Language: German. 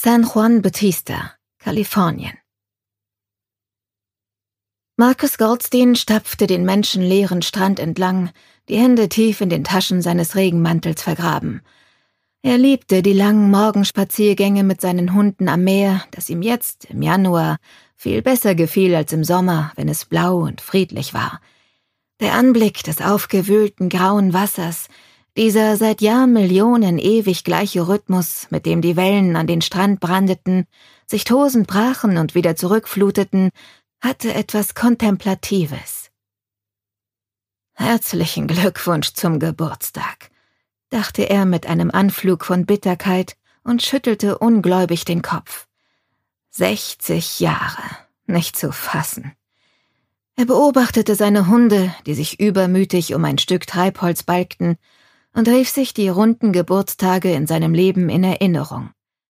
San Juan Bautista, Kalifornien. Marcus Goldstein stapfte den menschenleeren Strand entlang, die Hände tief in den Taschen seines Regenmantels vergraben. Er liebte die langen Morgenspaziergänge mit seinen Hunden am Meer, das ihm jetzt, im Januar, viel besser gefiel als im Sommer, wenn es blau und friedlich war. Der Anblick des aufgewühlten grauen Wassers, dieser seit Jahrmillionen ewig gleiche Rhythmus, mit dem die Wellen an den Strand brandeten, sich tosend brachen und wieder zurückfluteten, hatte etwas Kontemplatives. »Herzlichen Glückwunsch zum Geburtstag«, dachte er mit einem Anflug von Bitterkeit und schüttelte ungläubig den Kopf. 60 Jahre, nicht zu fassen. Er beobachtete seine Hunde, die sich übermütig um ein Stück Treibholz balgten, und rief sich die runden Geburtstage in seinem Leben in Erinnerung.